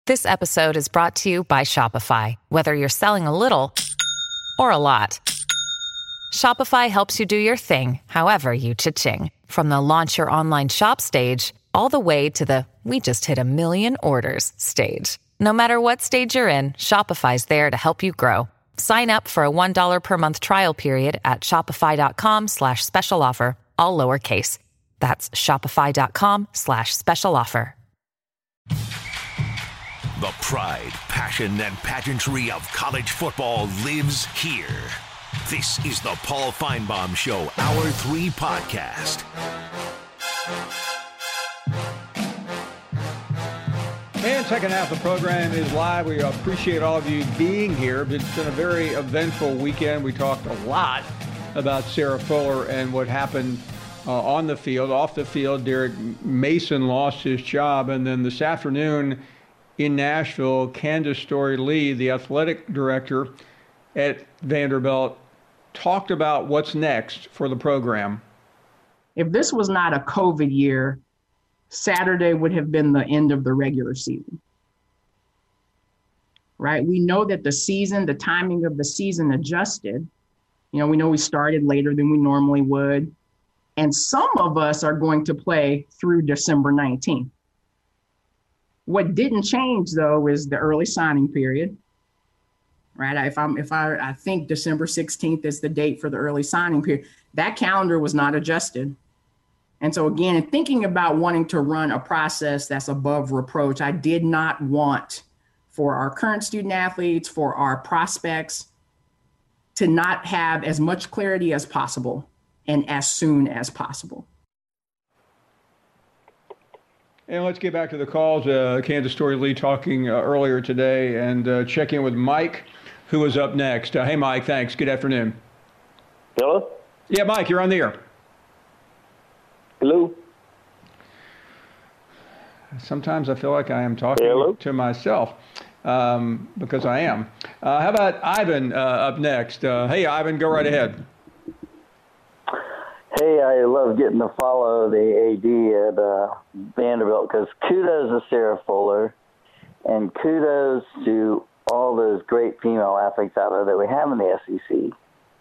This episode is brought to you by Shopify. Whether you're selling a little or a lot, Shopify helps you do your thing, however you cha-ching. From the launch your online shop stage, all the way to the we just hit 1 million orders stage. No matter what stage you're in, Shopify's there to help you grow. Sign up for a $1 per month trial period at shopify.com/special offer, all lowercase. That's shopify.com/special offer. The pride, passion, and pageantry of college football lives here. This is the Paul Finebaum Show, Hour 3 podcast. And second half of the program is live. We appreciate all of you being here. It's been a very eventful weekend. We talked a lot about Sarah Fuller and what happened on the field. Off the field, Derek Mason lost his job. And then this afternoon in Nashville, Candace Storey-Lee, the athletic director at Vanderbilt, talked about what's next for the program. If this was not a COVID year, Saturday would have been the end of the regular season, right? We know that the timing of the season adjusted. We know we started later than we normally would. And some of us are going to play through December 19th. What didn't change, though, is the early signing period, right? I think December 16th is the date for the early signing period. That calendar was not adjusted. And so, again, in thinking about wanting to run a process that's above reproach, I did not want for our current student athletes, for our prospects, to not have as much clarity as possible and as soon as possible. And let's get back to the calls. Candace Storey-Lee talking earlier today, and check in with Mike, who is up next. Hey, Mike, thanks. Good afternoon. Hello? Yeah, Mike, you're on the air. Hello? Sometimes I feel like I am talking to myself because I am. How about Ivan up next? Hey, Ivan, go right ahead. Hey, I love getting to follow the AD at Vanderbilt because kudos to Sarah Fuller and kudos to all those great female athletes out there that we have in the SEC.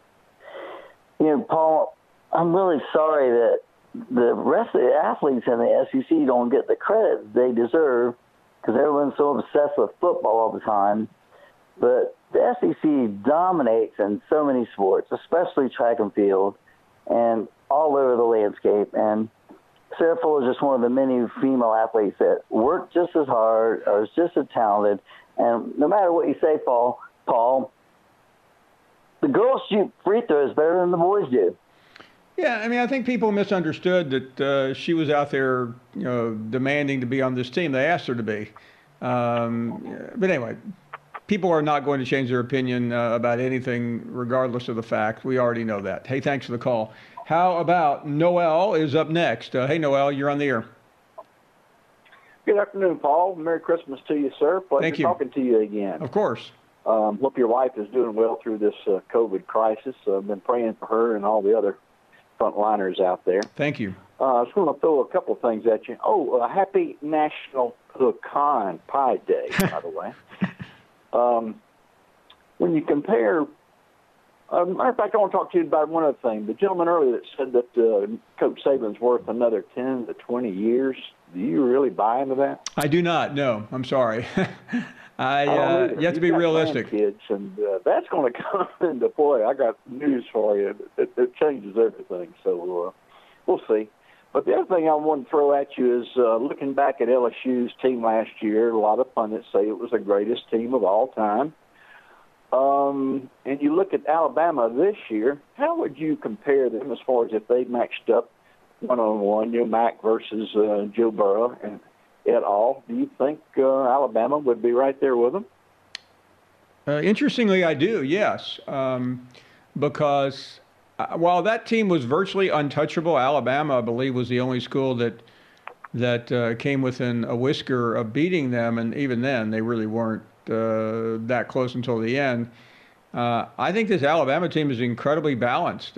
Paul, I'm really sorry that the rest of the athletes in the SEC don't get the credit they deserve because everyone's so obsessed with football all the time. But the SEC dominates in so many sports, especially track and field, and all over the landscape. And Sarah Fuller is just one of the many female athletes that work just as hard or is just as talented. And no matter what you say, Paul, the girls shoot free throws better than the boys do. Yeah, I think people misunderstood that she was out there, demanding to be on this team. They asked her to be. But anyway, people are not going to change their opinion about anything regardless of the fact. We already know that. Hey, thanks for the call. How about Noel is up next? Hey, Noel, you're on the air. Good afternoon, Paul. Merry Christmas to you, sir. Pleasure talking to you again. Of course. Hope your wife is doing well through this COVID crisis. I've been praying for her and all the other frontliners out there. Thank you. I just want to throw a couple of things at you. Happy National Pecan Pie Day, by the way. When you compare, matter of fact, I want to talk to you about one other thing. The gentleman earlier that said that Coach Saban's worth another 10 to 20 years, do you really buy into that? I do not. No, I'm sorry. You have to be realistic. Kids, and that's going to come into play. I got news for you. It changes everything. So we'll see. But the other thing I want to throw at you is looking back at LSU's team last year, a lot of pundits say it was the greatest team of all time. And you look at Alabama this year, how would you compare them as far as if they matched up one-on-one, Mac versus Joe Burrow and et al.? Do you think Alabama would be right there with them? Interestingly, I do, yes. Because while that team was virtually untouchable, Alabama, I believe, was the only school that came within a whisker of beating them, and even then, they really weren't that close until the end. I think this Alabama team is incredibly balanced.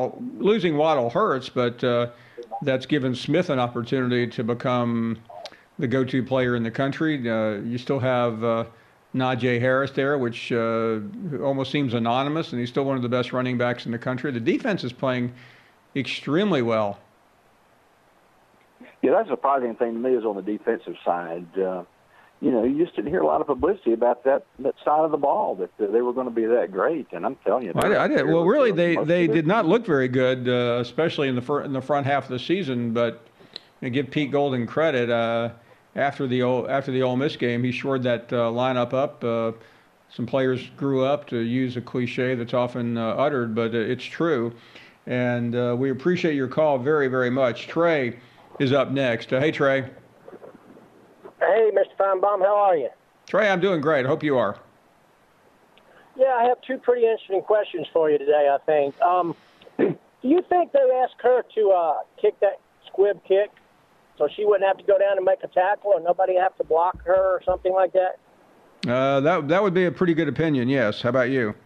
Losing Waddle hurts, but that's given Smith an opportunity to become the go-to player in the country. You still have Najee Harris there, which almost seems anonymous, and he's still one of the best running backs in the country. The defense is playing extremely well. Yeah, that's the surprising thing to me is on the defensive side. You just didn't hear a lot of publicity about that side of the ball, that they were going to be that great. And I'm telling you, I did. Well, really, they did not look very good, especially in the front half of the season. But give Pete Golden credit. After the Ole Miss game, he shored that lineup up. Some players grew up, to use a cliche that's often uttered, but it's true. And we appreciate your call very, very much. Trey is up next. Hey, Trey. Hey, Mr. Feinbaum, how are you? Trey, I'm doing great. I hope you are. Yeah, I have two pretty interesting questions for you today, I think. Do you think they asked her to kick that squib kick so she wouldn't have to go down and make a tackle or nobody have to block her or something like that? That would be a pretty good opinion, yes. How about you?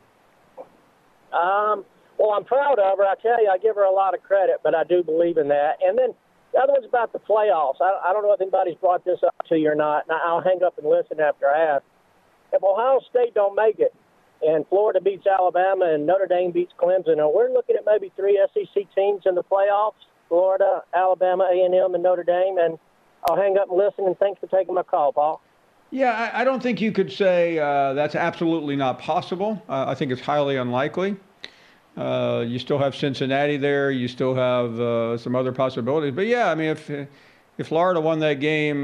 Well, I'm proud of her. I tell you, I give her a lot of credit, but I do believe in that. And then the other one's about the playoffs. I don't know if anybody's brought this up to you or not, and I'll hang up and listen after I ask. If Ohio State don't make it, and Florida beats Alabama, and Notre Dame beats Clemson, and we're looking at maybe 3 SEC teams in the playoffs, Florida, Alabama, A&M, and Notre Dame, and I'll hang up and listen, and thanks for taking my call, Paul. Yeah, I don't think you could say that's absolutely not possible. I think it's highly unlikely. You still have Cincinnati there. You still have some other possibilities. But yeah, I mean, if Florida won that game,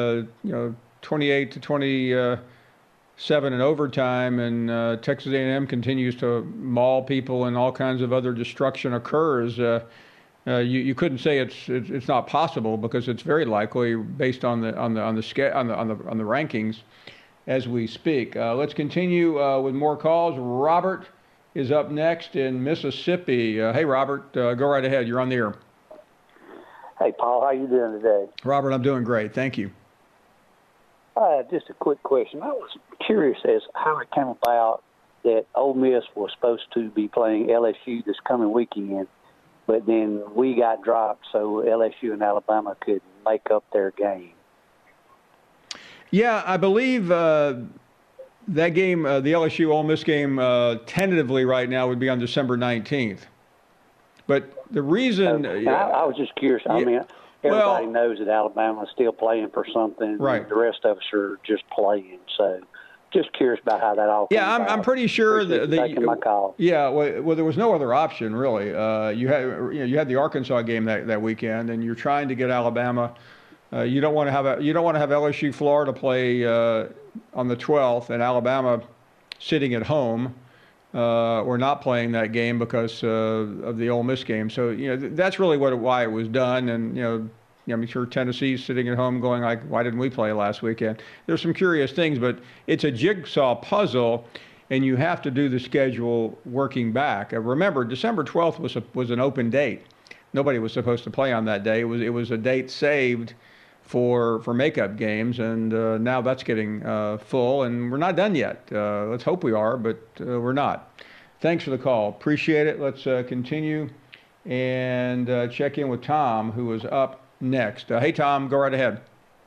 28-27 in overtime, and Texas A&M continues to maul people and all kinds of other destruction occurs, you couldn't say it's not possible, because it's very likely based on the rankings as we speak. Let's continue with more calls. Robert is up next in Mississippi. Hey, Robert, go right ahead. You're on the air. Hey, Paul, how you doing today? Robert, I'm doing great. Thank you. Just a quick question. I was curious as how it came about that Ole Miss was supposed to be playing LSU this coming weekend, but then we got dropped so LSU and Alabama could make up their game. Yeah, I believe that game, the LSU Ole Miss game, tentatively right now would be on December 19th. But the reason... I was just curious. I mean, everybody knows that Alabama's still playing for something. Right. The rest of us are just playing. So just curious about how that all came about. I'm pretty sure that taking my call. Yeah, well, there was no other option, really. You had the Arkansas game that weekend, and you're trying to get Alabama... You don't want to have LSU Florida play on the 12th, and Alabama sitting at home or not playing that game because of the Ole Miss game. So that's really why it was done. And I'm sure Tennessee's sitting at home going like, why didn't we play last weekend? There's some curious things, but it's a jigsaw puzzle, and you have to do the schedule working back. Remember, December 12th was an open date. Nobody was supposed to play on that day. It was a date saved for makeup games, and now that's getting full, and we're not done yet. Let's hope we are, but we're not. Thanks for the call. Appreciate it. Let's continue and check in with Tom, who is up next. Hey, Tom, go right ahead.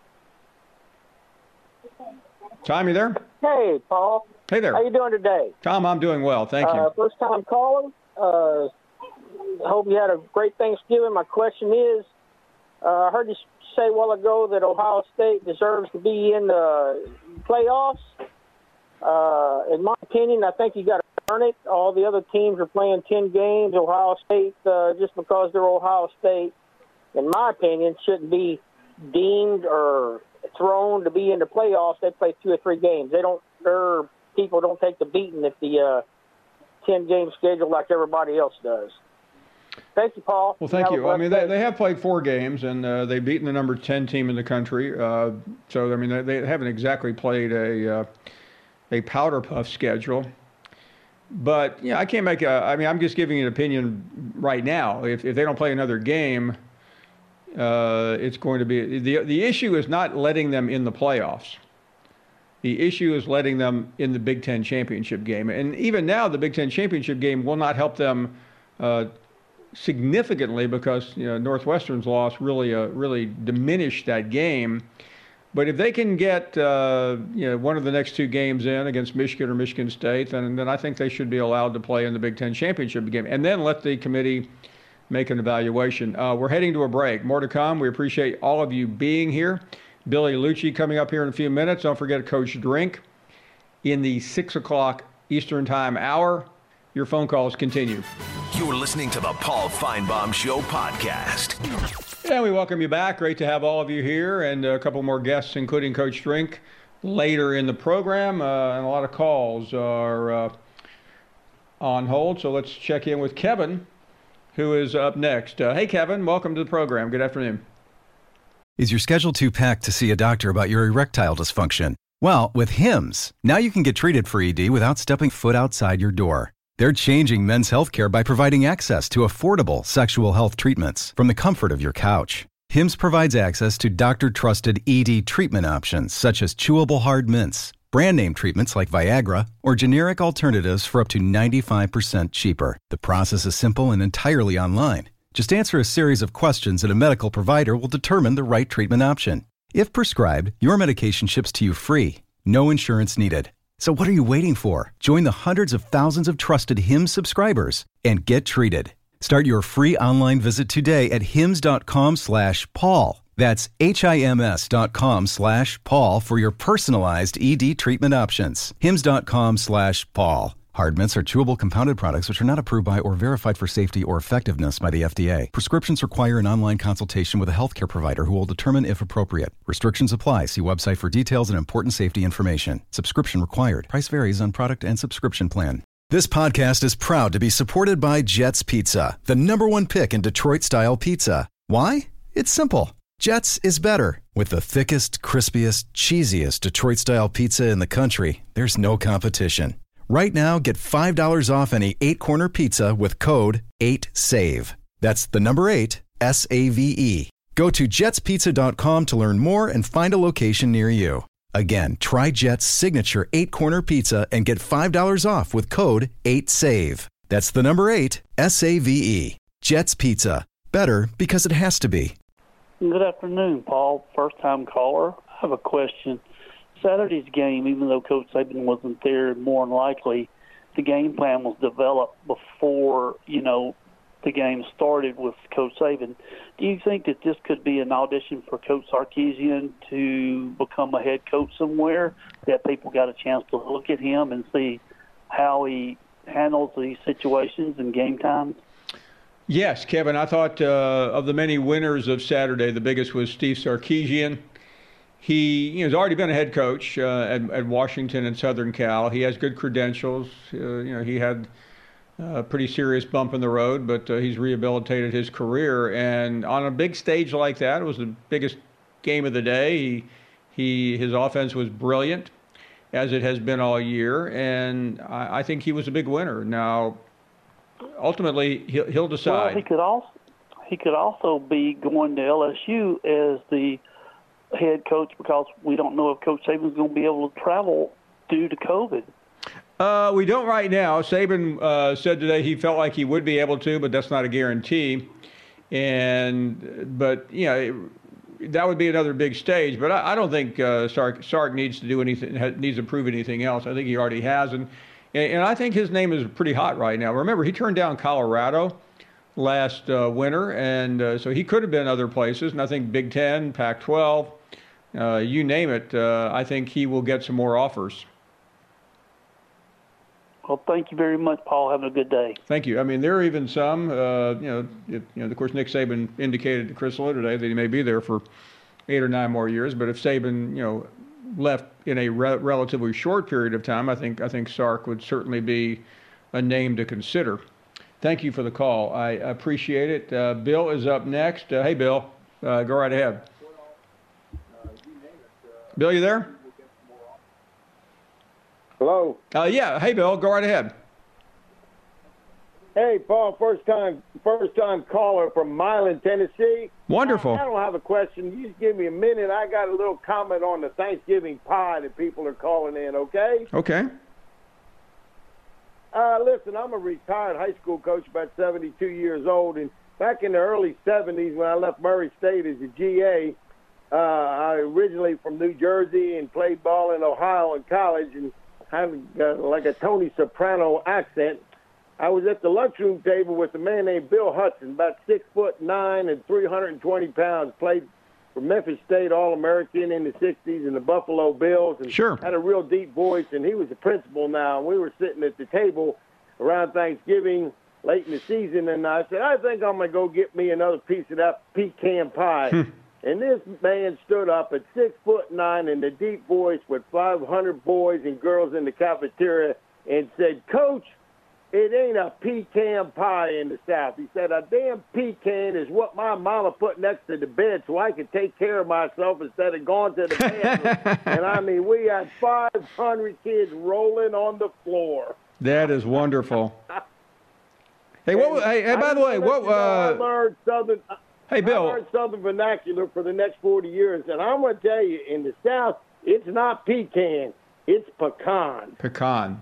Tom, you there? Hey, Paul. Hey there. How you doing today? Tom, I'm doing well. Thank you. First time calling. I hope you had a great Thanksgiving. My question is, I heard you say a while ago that Ohio State deserves to be in the playoffs. In my opinion, I think you got to earn it. All the other teams are playing 10 games. Ohio State, just because they're Ohio State, in my opinion, shouldn't be deemed or thrown to be in the playoffs. They play 2 or 3 games. Their people don't take the beating at the 10-game schedule like everybody else does. Thank you, Paul. Well, thank you. I mean, they have played 4 games, and they've beaten the number 10 team in the country. So, I mean, they haven't exactly played a powder puff schedule. But, I can't make I'm just giving an opinion right now. If they don't play another game, it's going to be... The issue is not letting them in the playoffs. The issue is letting them in the Big Ten championship game. And even now, the Big Ten championship game will not help them significantly because Northwestern's loss really diminished that game. But if they can get one of the next two games in against Michigan or Michigan State, then I think they should be allowed to play in the Big Ten championship game, and then let the committee make an evaluation. We're heading to a break. More to come. We appreciate all of you being here. Billy Lucci coming up here in a few minutes. Don't forget Coach Drink in the 6 o'clock Eastern Time hour. Your phone calls continue. You're listening to the Paul Feinbaum Show podcast. And we welcome you back. Great to have all of you here, and a couple more guests, including Coach Drink, later in the program. And a lot of calls are on hold, so let's check in with Kevin, who is up next. Hey, Kevin, welcome to the program. Good afternoon. Is your schedule too packed to see a doctor about your erectile dysfunction? Well, with Hims, now you can get treated for ED without stepping foot outside your door. They're changing men's healthcare by providing access to affordable sexual health treatments from the comfort of your couch. Hims provides access to doctor-trusted ED treatment options such as chewable hard mints, brand-name treatments like Viagra, or generic alternatives for up to 95% cheaper. The process is simple and entirely online. Just answer a series of questions and a medical provider will determine the right treatment option. If prescribed, your medication ships to you free. No insurance needed. So what are you waiting for? Join the hundreds of thousands of trusted Hims subscribers and get treated. Start your free online visit today at hims.com/Paul. That's HIMS.com/Paul for your personalized ED treatment options. hims.com/Paul. Hard mints are chewable compounded products which are not approved by or verified for safety or effectiveness by the FDA. Prescriptions require an online consultation with a healthcare provider who will determine if appropriate. Restrictions apply. See website for details and important safety information. Subscription required. Price varies on product and subscription plan. This podcast is proud to be supported by Jets Pizza, the #1 pick in Detroit-style pizza. Why? It's simple. Jets is better. With the thickest, crispiest, cheesiest Detroit-style pizza in the country, there's no competition. Right now, get $5 off any 8-corner pizza with code 8SAVE. That's the number 8, SAVE. Go to jetspizza.com to learn more and find a location near you. Again, try Jet's signature 8-corner pizza and get $5 off with code 8SAVE. That's the number 8, SAVE. Jet's Pizza. Better because it has to be. Good afternoon, Paul. First-time caller. I have a question. Saturday's game, even though Coach Saban wasn't there, more than likely the game plan was developed before, the game started with Coach Saban. Do you think that this could be an audition for Coach Sarkisian to become a head coach somewhere, that people got a chance to look at him and see how he handles these situations and game times? Yes, Kevin, I thought of the many winners of Saturday, the biggest was Steve Sarkisian. He has already been a head coach at Washington and Southern Cal. He has good credentials. He had a pretty serious bump in the road, but he's rehabilitated his career. And on a big stage like that, it was the biggest game of the day. His offense was brilliant, as it has been all year, and I think he was a big winner. Now, ultimately, he'll decide. Well, he could also be going to LSU as the head coach, because we don't know if Coach Saban's going to be able to travel due to COVID. We don't right now. Saban said today he felt like he would be able to, but that's not a guarantee. But that would be another big stage. But I don't think Sark needs to do anything, needs to prove anything else. I think he already has, and I think his name is pretty hot right now. Remember, he turned down Colorado last winter, and so he could have been other places. And I think Big Ten, Pac-12, you name it. I think he will get some more offers. Well, thank you very much, Paul. Have a good day. Thank you. I mean, there are even some. Of course, Nick Saban indicated to Chris Lowe today that he may be there for 8 or 9 more years. But if Saban, left in a relatively short period of time, I think Sark would certainly be a name to consider. Thank you for the call. I appreciate it. Bill is up next. Hey, Bill, go right ahead. Bill, you there? Hello? Yeah. Hey, Bill, go right ahead. Hey, Paul, first time caller from Milan, Tennessee. Wonderful. I don't have a question. You just give me a minute. I got a little comment on the Thanksgiving pie that people are calling in, okay? Okay. Listen, I'm a retired high school coach, about 72 years old, and back in the early 70s when I left Murray State as a GA, I originally from New Jersey and played ball in Ohio in college and had like a Tony Soprano accent. I was at the lunchroom table with a man named Bill Hudson, about 6'9" and 320 pounds, played for Memphis State All-American in the 60s and the Buffalo Bills, and had a real deep voice, and he was the principal now. And we were sitting at the table around Thanksgiving late in the season, and I said, I think I'm going to go get me another piece of that pecan pie. And this man stood up at 6'9" in the deep voice with 500 boys and girls in the cafeteria and said, Coach, it ain't a pecan pie in the South. He said, a damn pecan is what my mama put next to the bed so I could take care of myself instead of going to the bathroom. And, I mean, we had 500 kids rolling on the floor. That is wonderful. Hey, by the way, I learned Southern. Hey, Bill. I learned Southern vernacular for the next 40 years, and I'm going to tell you, in the South, it's not pecan, it's pecan. Pecan.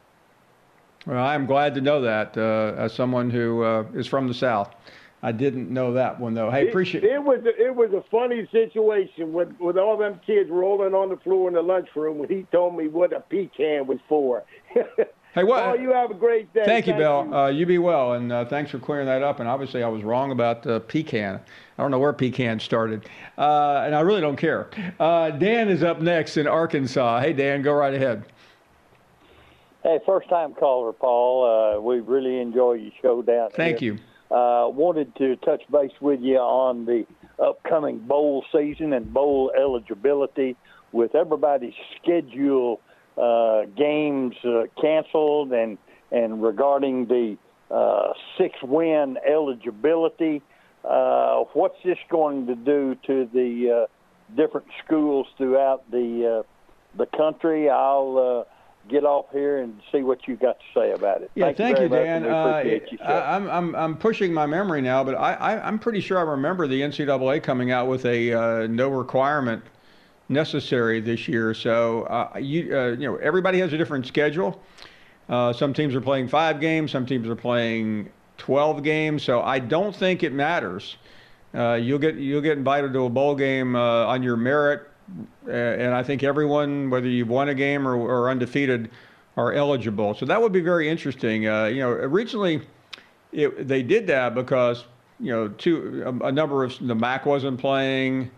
Well, I'm glad to know that as someone who is from the South. I didn't know that one, though. Hey, appreciate it. It was a funny situation with all them kids rolling on the floor in the lunchroom when he told me what a pecan was for. Hey, what? Oh, you have a great day. Thank you, Bill. You be well, and thanks for clearing that up. And obviously, I was wrong about pecan. I don't know where pecan started, and I really don't care. Dan is up next in Arkansas. Hey, Dan, go right ahead. Hey, first-time caller, Paul. We really enjoy your show down here. Thank you. Wanted to touch base with you on the upcoming bowl season and bowl eligibility with everybody's schedule games canceled and regarding the 6-win eligibility. What's this going to do to the different schools throughout the country? I'll get off here and see what you got to say about it. Yeah, thank you, Dan. Appreciate you, I'm pushing my memory now, but I'm pretty sure I remember the NCAA coming out with a no requirement necessary this year. So you know, everybody has a different schedule. Some teams are playing 5 games, some teams are playing 12 games. So I don't think it matters. You'll get invited to a bowl game on your merit. And I think everyone, whether you've won a game or undefeated, are eligible. So that would be very interesting. You know, originally they did that because, you know, a number of the MAC wasn't playing,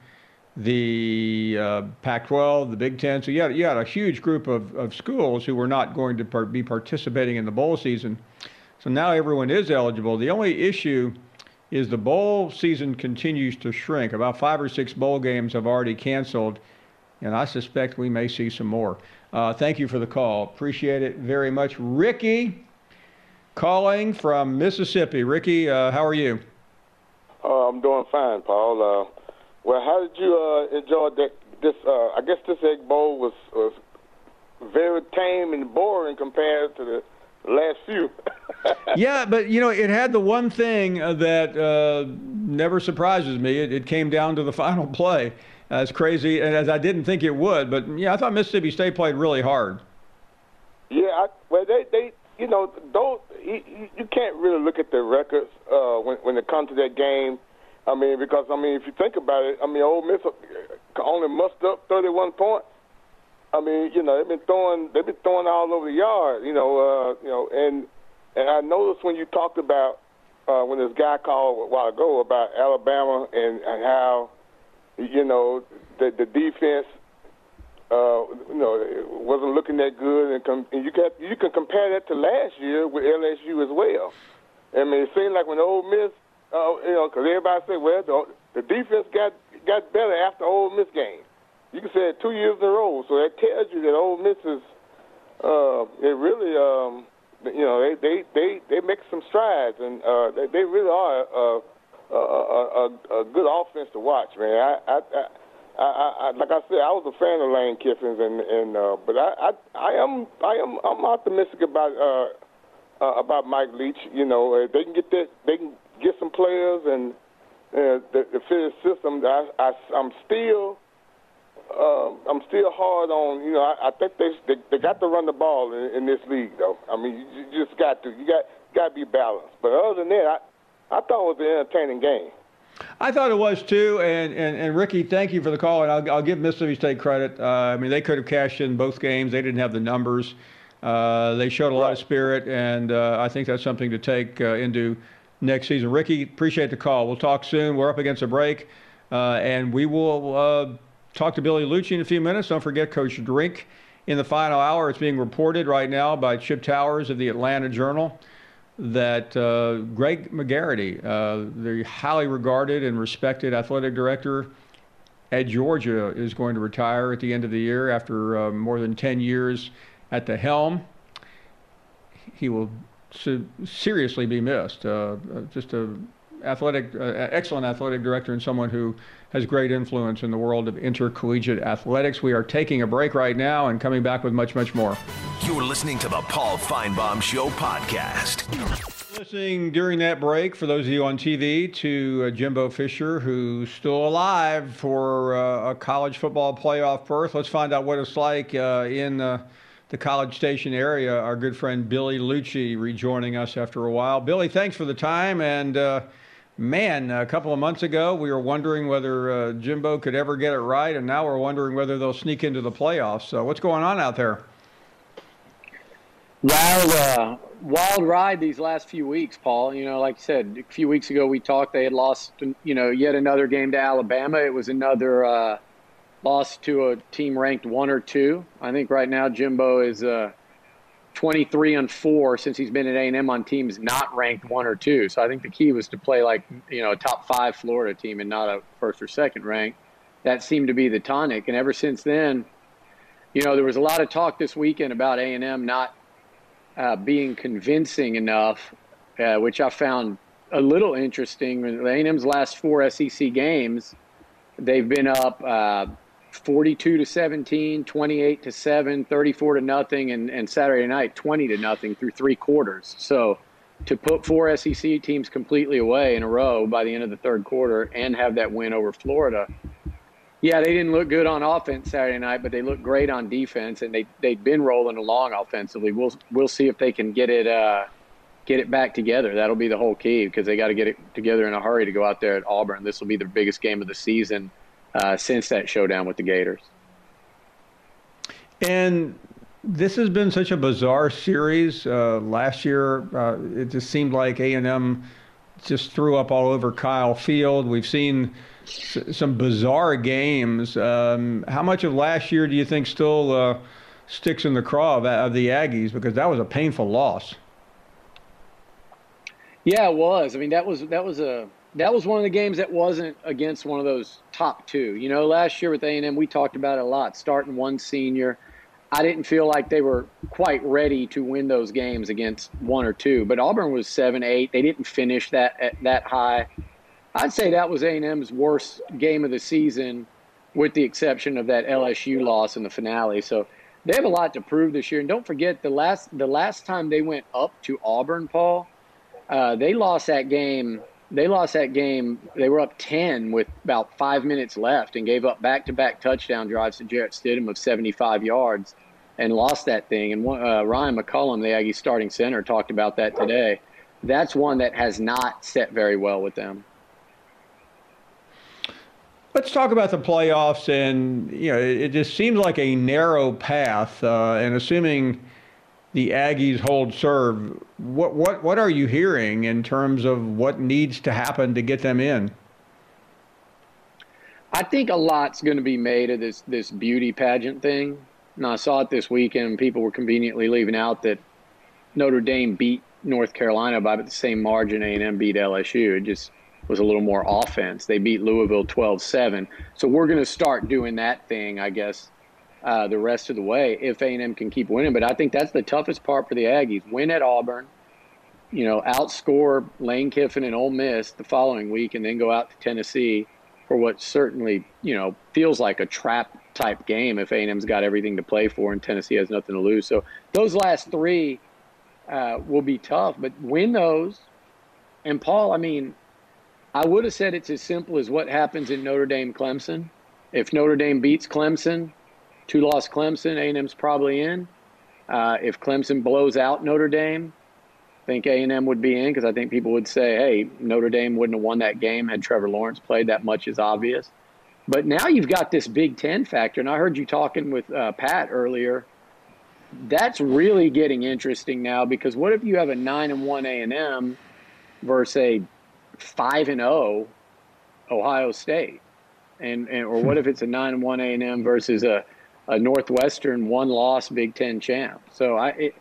the Pac-12, the Big Ten. So you had a huge group of schools who were not going to be participating in the bowl season. So now everyone is eligible. The only issue is the bowl season continues to shrink. About 5 or 6 bowl games have already canceled, and I suspect we may see some more. Thank you for the call. Appreciate it very much. Ricky calling from Mississippi. Ricky, how are you? I'm doing fine, Paul. Well, how did you enjoy this? I guess this Egg Bowl was very tame and boring compared to the last few. Yeah, but, you know, it had the one thing that never surprises me. It came down to the final play. As crazy and as I didn't think it would. But, yeah, I thought Mississippi State played really hard. Yeah, they you know, you can't really look at their records when it comes to that game. I mean, because, I mean, if you think about it, I mean, Ole Miss only mustered up 31 points. I mean, you know, they've been throwing all over the yard, you know, and I noticed when you talked about when this guy called a while ago about Alabama and how, you know, the defense, you know, wasn't looking that good, and you can compare that to last year with LSU as well. I mean, it seemed like when Ole Miss, you know, because everybody said, well, the defense got better after Ole Miss game. You can say it 2 years in a row, so that tells you that Ole Miss is, it really, you know, they make some strides, and they really are a good offense to watch, man. I like I said, I was a fan of Lane Kiffin's, but I'm optimistic about Mike Leach. You know, they can get some players and the fit system. I'm still hard on, you know, I think they got to run the ball in this league, though. I mean, you just got to. You got to be balanced. But other than that, I thought it was an entertaining game. I thought it was too, and Ricky, thank you for the call, and I'll give Mississippi State credit. I mean, they could have cashed in both games. They didn't have the numbers. They showed a lot of spirit, and I think that's something to take into next season. Ricky, appreciate the call. We'll talk soon. We're up against a break, and we will talk to Billy Liucci in a few minutes. Don't forget Coach Drink in the final hour. It's being reported right now by Chip Towers of the Atlanta Journal that Greg McGarity, the highly regarded and respected athletic director at Georgia, is going to retire at the end of the year after more than 10 years at the helm. He will seriously be missed. Just an excellent athletic director and someone who has great influence in the world of intercollegiate athletics. We are taking a break right now and coming back with much, much more. You're listening to the Paul Feinbaum Show podcast. Listening during that break, for those of you on TV, to Jimbo Fisher, who's still alive for a college football playoff berth. Let's find out what it's like in the College Station area. Our good friend Billy Liucci rejoining us after a while. Billy, thanks for the time. And man, a couple of months ago, we were wondering whether Jimbo could ever get it right, and now we're wondering whether they'll sneak into the playoffs. So what's going on out there? Wild ride these last few weeks, Paul. You know, like you said, a few weeks ago we talked they had lost, yet another game to Alabama. It was another loss to a team ranked 1 or 2. I think right now Jimbo is 23-4 since he's been at A&M on teams not ranked 1 or 2. So I think the key was to play like, a top 5 Florida team and not a first or second ranked. That seemed to be the tonic. And ever since then, there was a lot of talk this weekend about A&M not being convincing enough, which I found a little interesting. A&M's last 4 SEC games, they've been up 42-17, 28-7, 34-0, and Saturday night 20-0 through 3 quarters. So to put 4 SEC teams completely away in a row by the end of the third quarter and have that win over Florida. Yeah, they didn't look good on offense Saturday night, but they looked great on defense, and they'd been rolling along offensively. We'll see if they can get it back together. That'll be the whole key, because they got to get it together in a hurry to go out there at Auburn. This will be the biggest game of the season since that showdown with the Gators. And this has been such a bizarre series. Last year, it just seemed like A&M just threw up all over Kyle Field. We've seen some bizarre games. How much of last year do you think still sticks in the craw of the Aggies? Because that was a painful loss. Yeah, it was. I mean, that was one of the games that wasn't against one of those top 2. Last year with A&M, we talked about it a lot. Starting one senior, I didn't feel like they were quite ready to win those games against 1 or 2. But Auburn was 7-8. They didn't finish that high. I'd say that was A&M's worst game of the season, with the exception of that LSU loss in the finale. So they have a lot to prove this year. And don't forget, the last time they went up to Auburn, Paul, they lost that game. They were up 10 with about 5 minutes left and gave up back-to-back touchdown drives to Jarrett Stidham of 75 yards and lost that thing. And Ryan McCullum, the Aggies starting center, talked about that today. That's one that has not set very well with them. Let's talk about the playoffs, and it just seems like a narrow path. And assuming the Aggies hold serve, what are you hearing in terms of what needs to happen to get them in? I think a lot's going to be made of this beauty pageant thing. And I saw it this weekend. People were conveniently leaving out that Notre Dame beat North Carolina by the same margin A&M beat LSU. It just was a little more offense. They beat Louisville 12-7. So we're going to start doing that thing, I guess, the rest of the way if A&M can keep winning. But I think that's the toughest part for the Aggies. Win at Auburn, outscore Lane Kiffin and Ole Miss the following week, and then go out to Tennessee for what certainly, feels like a trap-type game if A&M's got everything to play for and Tennessee has nothing to lose. So those last 3 will be tough, but win those. And, Paul, I would have said it's as simple as what happens in Notre Dame-Clemson. If Notre Dame beats Clemson, 2-loss Clemson, A&M's probably in. If Clemson blows out Notre Dame, think A&M would be in because I think people would say, hey, Notre Dame wouldn't have won that game had Trevor Lawrence played. That much is obvious. But now you've got this Big Ten factor, and I heard you talking with Pat earlier. That's really getting interesting now because what if you have a 9-1 A&M versus a 5-0 Ohio State, or what if it's a 9-1 A&M versus a Northwestern one-loss Big Ten champ? So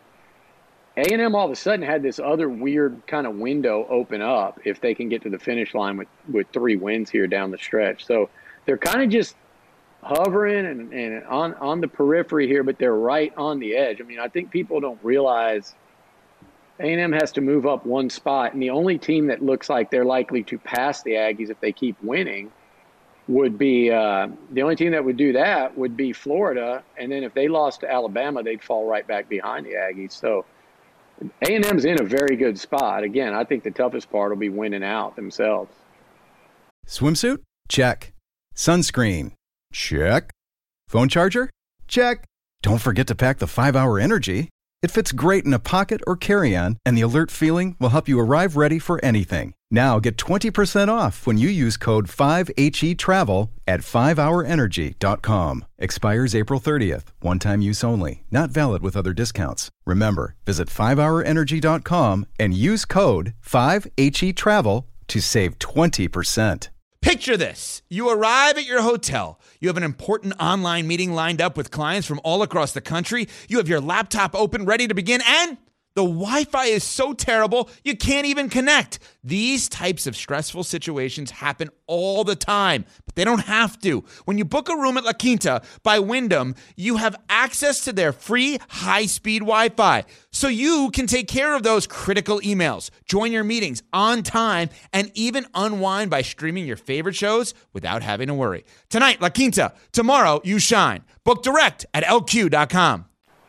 A&M all of a sudden had this other weird kind of window open up if they can get to the finish line with 3 wins here down the stretch. So they're kind of just hovering and on the periphery here, but they're right on the edge. I mean, I think people don't realize A&M has to move up 1 spot, and the only team that looks like they're likely to pass the Aggies if they keep winning would be the only team that would do that would be Florida, and then if they lost to Alabama, they'd fall right back behind the Aggies. So A&M's in a very good spot. Again, I think the toughest part will be winning out themselves. Swimsuit? Check. Sunscreen? Check. Phone charger? Check. Don't forget to pack the 5-Hour Energy. It fits great in a pocket or carry-on, and the alert feeling will help you arrive ready for anything. Now get 20% off when you use code 5HETRAVEL at 5hourenergy.com. Expires April 30th. One-time use only. Not valid with other discounts. Remember, visit 5hourenergy.com and use code 5HETRAVEL to save 20%. Picture this. You arrive at your hotel. You have an important online meeting lined up with clients from all across the country. You have your laptop open, ready to begin, and the Wi-Fi is so terrible, you can't even connect. These types of stressful situations happen all the time, but they don't have to. When you book a room at La Quinta by Wyndham, you have access to their free high-speed Wi-Fi, so you can take care of those critical emails, join your meetings on time, and even unwind by streaming your favorite shows without having to worry. Tonight, La Quinta. Tomorrow, you shine. Book direct at lq.com.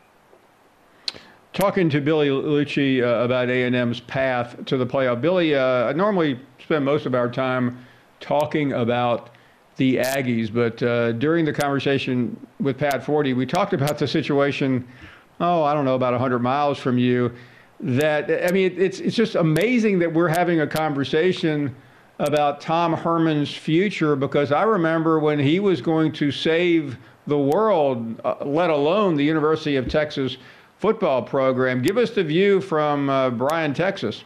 Talking to Billy Liucci about A&M's path to the playoff. Billy, I normally spend most of our time talking about the Aggies, but during the conversation with Pat Forty, we talked about the situation, I don't know, about 100 miles from you. It's just amazing that we're having a conversation about Tom Herman's future, because I remember when he was going to save the world, let alone the University of Texas football program. Give us the view from Bryan, Texas.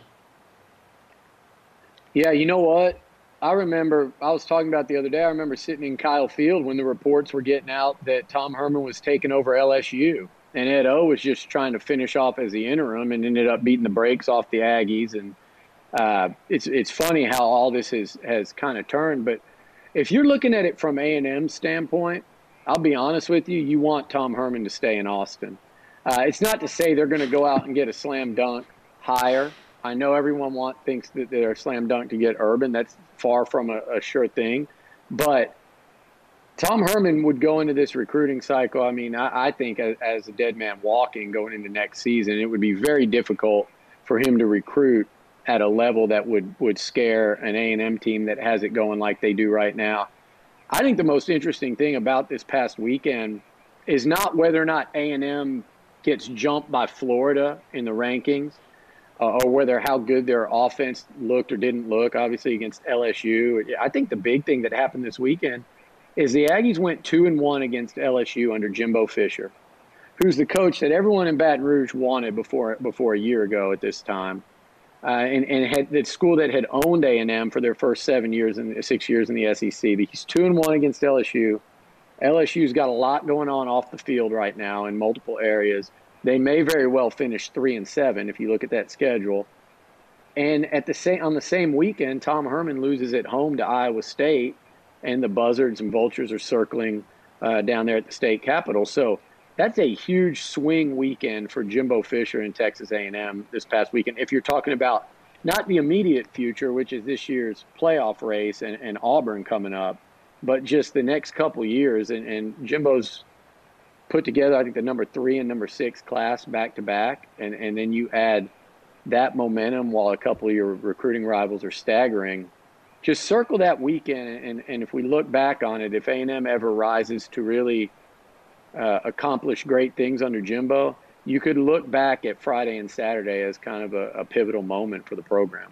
Yeah, you know what? I remember, I was talking about the other day, I remember sitting in Kyle Field when the reports were getting out that Tom Herman was taking over LSU. And Ed O was just trying to finish off as the interim and ended up beating the brakes off the Aggies. And it's funny how all this has kind of turned. But if you're looking at it from A&M's standpoint, I'll be honest with you, you want Tom Herman to stay in Austin. It's not to say they're going to go out and get a slam dunk hire. I know everyone thinks that they're a slam dunk to get Urban. That's far from a sure thing. But Tom Herman would go into this recruiting cycle. I mean, I think as a dead man walking going into next season, it would be very difficult for him to recruit at a level that would scare an A&M team that has it going like they do right now. I think the most interesting thing about this past weekend is not whether or not A&M gets jumped by Florida in the rankings, or whether how good their offense looked or didn't look, obviously against LSU. I think the big thing that happened this weekend is the Aggies went 2-1 against LSU under Jimbo Fisher, who's the coach that everyone in Baton Rouge wanted before a year ago at this time, and had the school that had owned A&M for their first 6 years in the SEC. He's 2-1 against LSU. LSU's got a lot going on off the field right now in multiple areas. They may very well finish 3-7 if you look at that schedule. And on the same weekend, Tom Herman loses at home to Iowa State, and the buzzards and vultures are circling down there at the state capitol. So that's a huge swing weekend for Jimbo Fisher and Texas A&M this past weekend. If you're talking about not the immediate future, which is this year's playoff race and Auburn coming up, but just the next couple years. And Jimbo's put together, I think, the number 3 and number 6 class back-to-back. And then you add that momentum while a couple of your recruiting rivals are staggering. Just circle that weekend. And if we look back on it, if A&M ever rises to really accomplish great things under Jimbo, you could look back at Friday and Saturday as kind of a pivotal moment for the program.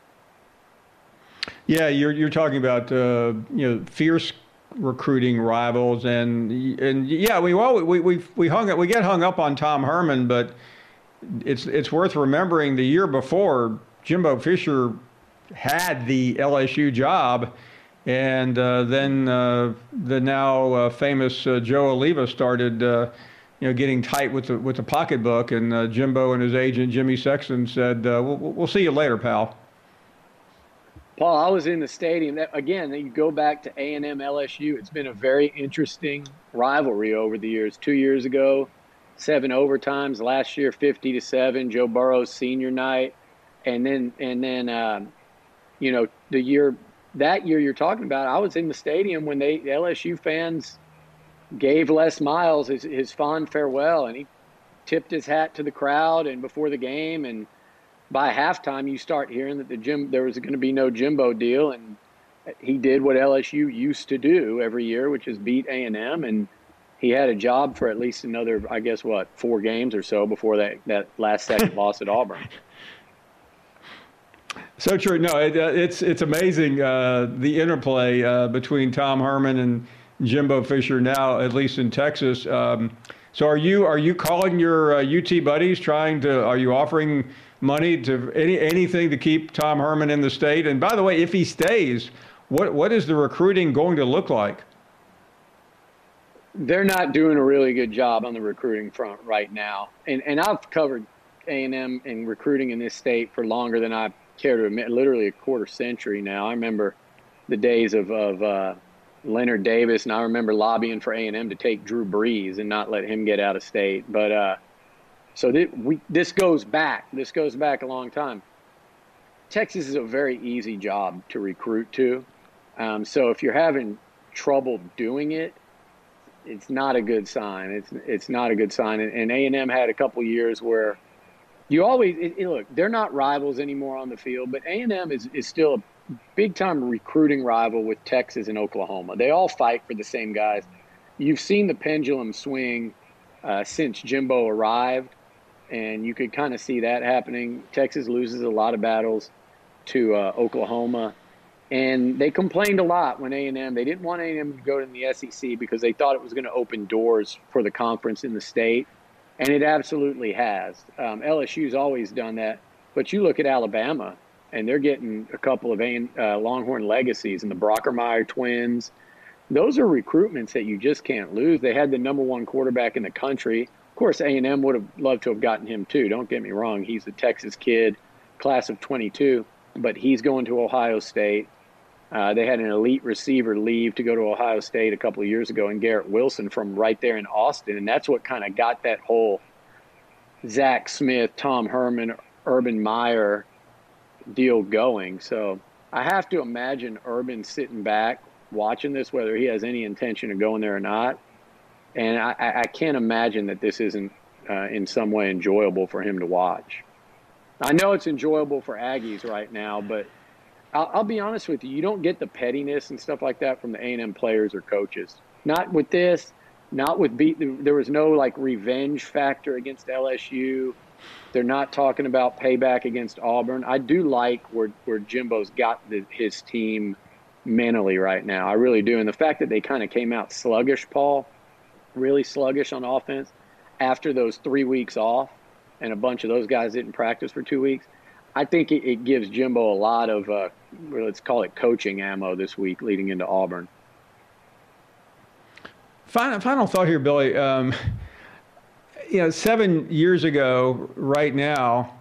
Yeah, you're talking about fierce recruiting rivals, and yeah, we get hung up on Tom Herman, but it's worth remembering the year before Jimbo Fisher had the LSU job, and then the now famous Joe Oliva started getting tight with the pocketbook, and Jimbo and his agent Jimmy Sexton said, "We'll see you later, pal." Paul, I was in the stadium. Again, you go back to A&M LSU. It's been a very interesting rivalry over the years. 2 years ago, 7 overtimes. Last year, 50-7. Joe Burrow's senior night, and then that year you're talking about. I was in the stadium when the LSU fans gave Les Miles his fond farewell, and he tipped his hat to the crowd and before the game, and by halftime, you start hearing that there was going to be no Jimbo deal, and he did what LSU used to do every year, which is beat A&M, and he had a job for at least another, 4 games or so before that last second loss at Auburn. So true. No, it's amazing the interplay between Tom Herman and Jimbo Fisher now, at least in Texas. So are you calling your UT buddies? Are you offering money to anything to keep Tom Herman in the state? And by the way, if he stays, what is the recruiting going to look like? They're not doing a really good job on the recruiting front right now. And I've covered A&M and recruiting in this state for longer than I care to admit, literally a quarter century now. I remember the days of Leonard Davis, and I remember lobbying for A&M to take Drew Brees and not let him get out of state. But so this goes back. This goes back a long time. Texas is a very easy job to recruit to. So if you're having trouble doing it, it's not a good sign. It's not a good sign. And A&M had a couple years where you always look. They're not rivals anymore on the field, but A&M is still a big-time recruiting rival with Texas and Oklahoma. They all fight for the same guys. You've seen the pendulum swing since Jimbo arrived, and you could kind of see that happening. Texas loses a lot of battles to Oklahoma, and they complained a lot when A&M. They didn't want A&M to go to the SEC because they thought it was going to open doors for the conference in the state, and it absolutely has. LSU's always done that, but you look at Alabama, and they're getting a couple of Longhorn legacies and the Brockermeyer twins. Those are recruitments that you just can't lose. They had the number 1 quarterback in the country. Of course, A&M would have loved to have gotten him too. Don't get me wrong. He's a Texas kid, class of 22, but he's going to Ohio State. They had an elite receiver leave to go to Ohio State a couple of years ago, and Garrett Wilson from right there in Austin. And that's what kind of got that whole Zach Smith, Tom Herman, Urban Meyer deal going. So I have to imagine Urban sitting back watching this, whether he has any intention of going there or not. And I can't imagine that this isn't in some way enjoyable for him to watch. I know it's enjoyable for Aggies right now, but I'll be honest with you, you don't get the pettiness and stuff like that from the A&M players or coaches. Not with this, not with there was no revenge factor against LSU. They're not talking about payback against Auburn. I do like where Jimbo's got his team mentally right now. I really do. And the fact that they kind of came out sluggish, Paul, really sluggish on offense after those 3 weeks off, and a bunch of those guys didn't practice for 2 weeks, I think it gives Jimbo a lot of, let's call it coaching ammo this week leading into Auburn. Final thought here, Billy. 7 years ago, right now,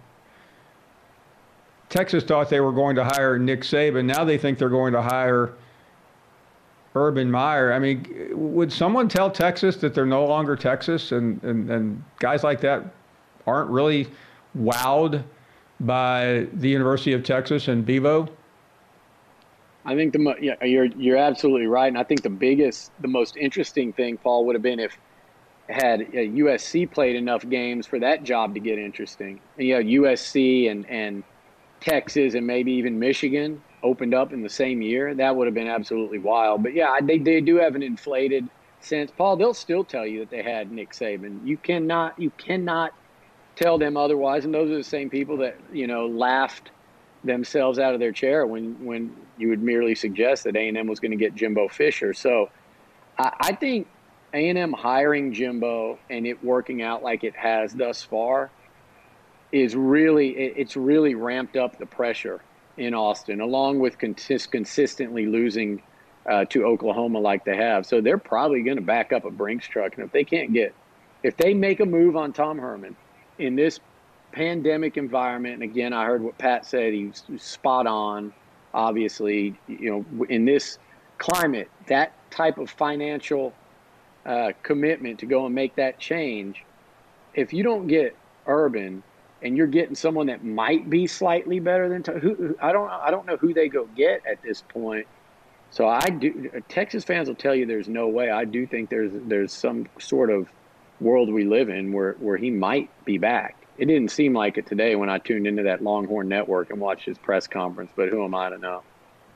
Texas thought they were going to hire Nick Saban. Now they think they're going to hire Urban Meyer. I mean, would someone tell Texas that they're no longer Texas, and guys like that aren't really wowed by the University of Texas and Bevo? I think you're absolutely right, and I think the most interesting thing, Paul, would have been if had USC played enough games for that job to get interesting. And you had USC and Texas and maybe even Michigan opened up in the same year. That would have been absolutely wild. But yeah, they do have an inflated sense. Paul, they'll still tell you that they had Nick Saban. You cannot tell them otherwise. And those are the same people that, laughed themselves out of their chair when you would merely suggest that A&M was going to get Jimbo Fisher. So I think A&M hiring Jimbo and it working out like it has thus far it's really ramped up the pressure in Austin, along with consistently losing to Oklahoma like they have. So they're probably going to back up a Brinks truck. And if they make a move on Tom Herman in this pandemic environment, and again, I heard what Pat said, he's spot on, obviously, in this climate, that type of financial commitment to go and make that change, if you don't get Urban and you're getting someone that might be slightly better than I don't know who they go get at this point. So Texas fans will tell you there's no way. I do think there's some sort of world we live in where he might be back. It didn't seem like it today when I tuned into that Longhorn Network and watched his press conference, but who am I to know?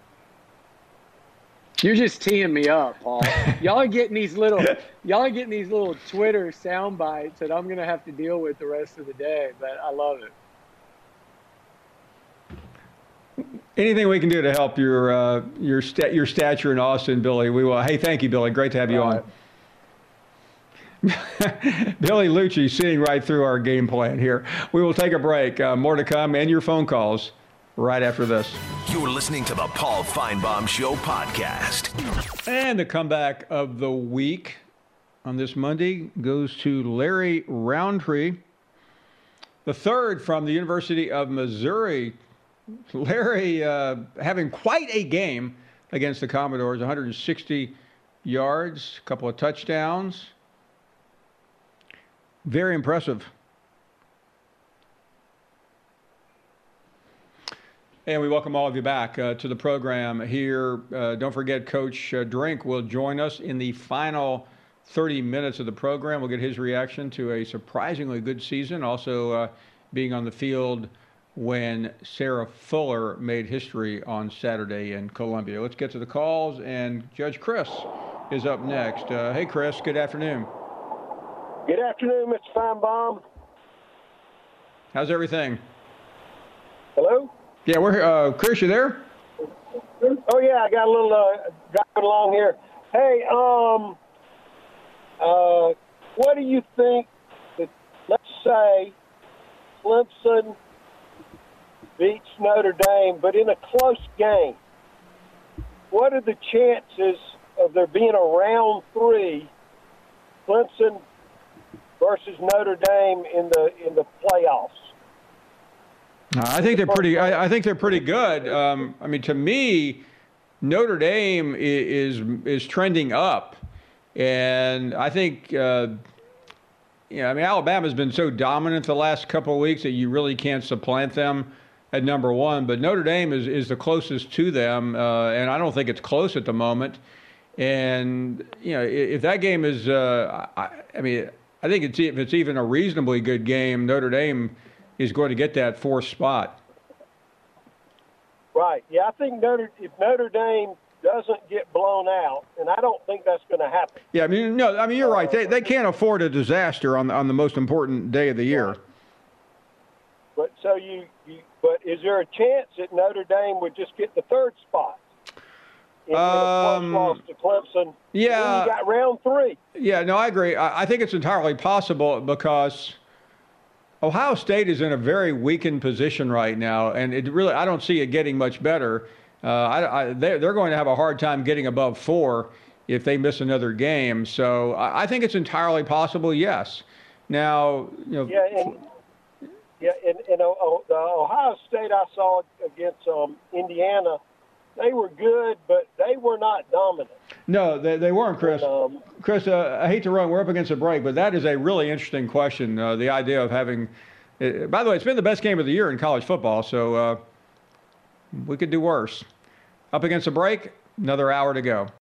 You're just teeing me up, Paul. Y'all are getting these little Twitter sound bites that I'm gonna have to deal with the rest of the day, but I love it. Anything we can do to help your stature in Austin, Billy, we will. Hey, thank you, Billy. Great to have you on. Billy Liucci seeing right through our game plan here. We will take a break. More to come and your phone calls right after this. You're listening to the Paul Feinbaum Show podcast. And the comeback of the week on this Monday goes to Larry Roundtree, the third from the University of Missouri. Larry having quite a game against the Commodores, 160 yards, a couple of touchdowns. Very impressive. And we welcome all of you back to the program here. Don't forget, Coach Drink will join us in the final 30 minutes of the program. We'll get his reaction to a surprisingly good season, also being on the field when Sarah Fuller made history on Saturday in Columbia. Let's get to the calls, and Judge Chris is up next. Hey, Chris, good afternoon. Good afternoon, Mr. Feinbaum. How's everything? Hello? Yeah, we're Chris, you there? Oh, yeah, I got a little driving along here. Hey, what do you think that, let's say, Clemson beats Notre Dame, but in a close game, what are the chances of there being a round three, Clemson versus Notre Dame in the playoffs? I think they're pretty. I think they're pretty good. I mean, to me, Notre Dame is trending up, and I think Alabama's been so dominant the last couple of weeks that you really can't supplant them at number one. But Notre Dame is the closest to them, and I don't think it's close at the moment. And if that game is, I think if it's even a reasonably good game, Notre Dame is going to get that fourth spot. Right. Yeah, I think if Notre Dame doesn't get blown out, and I don't think that's going to happen. Yeah, you're right. They can't afford a disaster on the most important day of the year. But but is there a chance that Notre Dame would just get the third spot? In a close loss to Clemson. Yeah. You got round three. Yeah, no, I agree. I think it's entirely possible because Ohio State is in a very weakened position right now, and I don't see it getting much better. They're going to have a hard time getting above 4 if they miss another game. So I think it's entirely possible, yes. Now, the Ohio State I saw against Indiana, they were good, but they were not dominant. No, they weren't, Chris. Chris, I hate to run. We're up against a break, but that is a really interesting question. The idea of having, by the way, it's been the best game of the year in college football, so we could do worse. Up against a break, another hour to go.